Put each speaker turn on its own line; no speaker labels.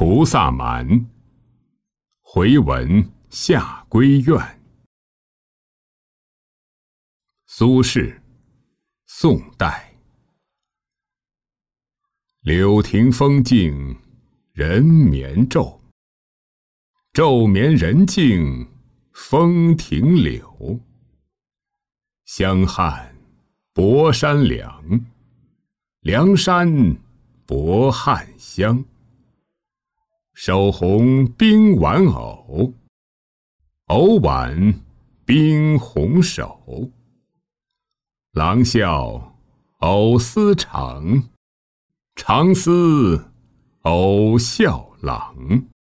菩萨蛮，回文下归院。苏轼，宋代。柳亭风静人眠昼，昼眠人静风停柳。香汉博山凉，凉山博汉香。手红冰玩偶，偶挽冰红手。郎笑偶思长，长思偶笑郎。